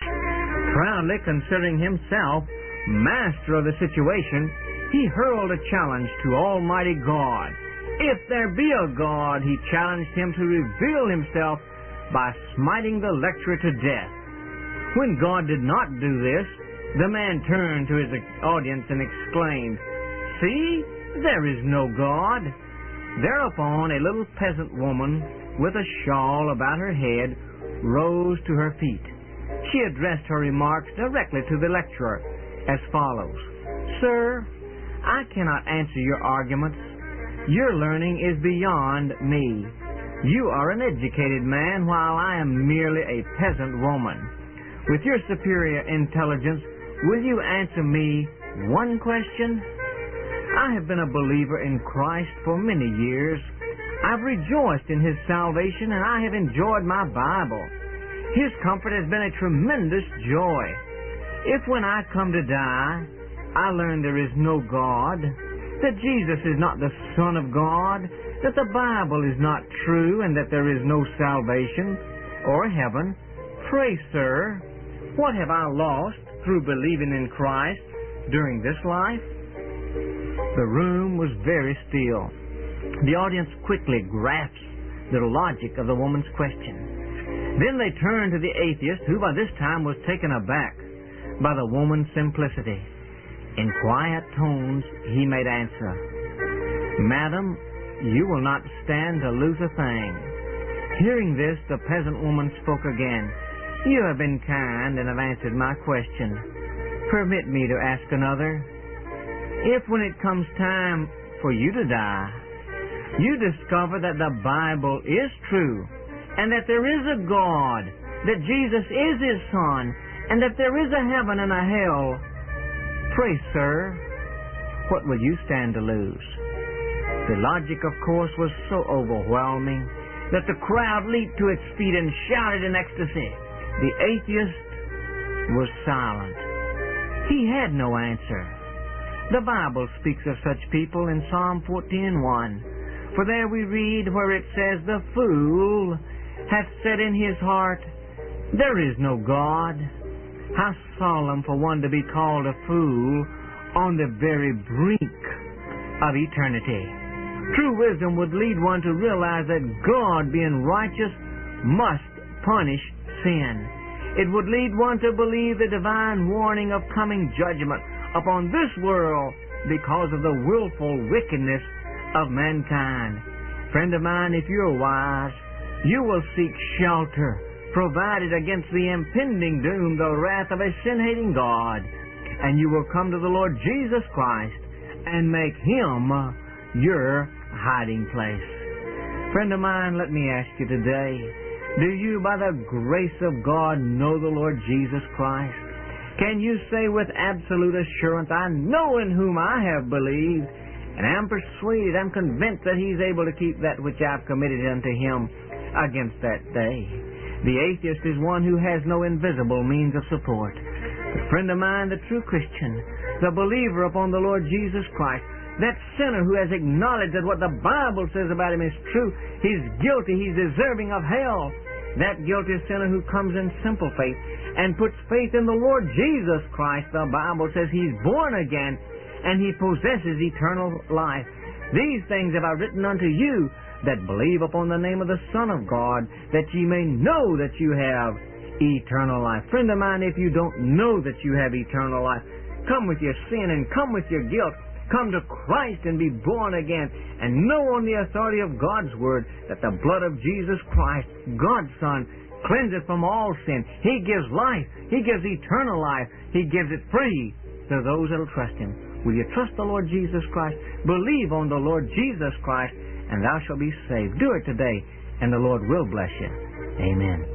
Proudly considering himself master of the situation, he hurled a challenge to Almighty God. If there be a God, he challenged him to reveal himself by smiting the lecturer to death. When God did not do this, the man turned to his audience and exclaimed, "See, there is no God." Thereupon a little peasant woman with a shawl about her head rose to her feet. She addressed her remarks directly to the lecturer as follows: "Sir, I cannot answer your arguments. Your learning is beyond me. You are an educated man, while I am merely a peasant woman. With your superior intelligence, will you answer me one question? I have been a believer in Christ for many years. I've rejoiced in His salvation, and I have enjoyed my Bible. His comfort has been a tremendous joy. If when I come to die, I learn there is no God, that Jesus is not the Son of God, that the Bible is not true, and that there is no salvation or heaven, pray, sir, what have I lost through believing in Christ during this life?" The room was very still. The audience quickly grasped the logic of the woman's question. Then they turned to the atheist, who by this time was taken aback by the woman's simplicity. In quiet tones, he made answer, "Madam, you will not stand to lose a thing." Hearing this, the peasant woman spoke again. "You have been kind and have answered my question. Permit me to ask another. If when it comes time for you to die, you discover that the Bible is true, and that there is a God, that Jesus is His Son, and that there is a heaven and a hell, pray, sir, what will you stand to lose?" The logic, of course, was so overwhelming that the crowd leaped to its feet and shouted in ecstasy. The atheist was silent. He had no answer. The Bible speaks of such people in Psalm 14:1. For there we read where it says, "The fool hath said in his heart, there is no God." How solemn for one to be called a fool on the very brink of eternity. True wisdom would lead one to realize that God, being righteous, must punish sin. It would lead one to believe the divine warning of coming judgment upon this world because of the willful wickedness of mankind. Friend of mine, if you're wise, you will seek shelter provided against the impending doom, the wrath of a sin-hating God, and you will come to the Lord Jesus Christ and make Him your hiding place. Friend of mine, let me ask you today, do you, by the grace of God, know the Lord Jesus Christ? Can you say with absolute assurance, "I know in whom I have believed, and am persuaded, am convinced that He's able to keep that which I've committed unto Him against that day"? The atheist is one who has no invisible means of support. But friend of mine, the true Christian, the believer upon the Lord Jesus Christ, that sinner who has acknowledged that what the Bible says about him is true, he's guilty, he's deserving of hell. That guilty sinner who comes in simple faith and puts faith in the Lord Jesus Christ, the Bible says he's born again and he possesses eternal life. "These things have I written unto you that believe upon the name of the Son of God, that ye may know that you have eternal life." Friend of mine, if you don't know that you have eternal life, come with your sin and come with your guilt. Come to Christ and be born again, and know on the authority of God's Word that the blood of Jesus Christ, God's Son, cleanses from all sin. He gives life. He gives eternal life. He gives it free to those that will trust Him. Will you trust the Lord Jesus Christ? Believe on the Lord Jesus Christ, and thou shalt be saved. Do it today, and the Lord will bless you. Amen.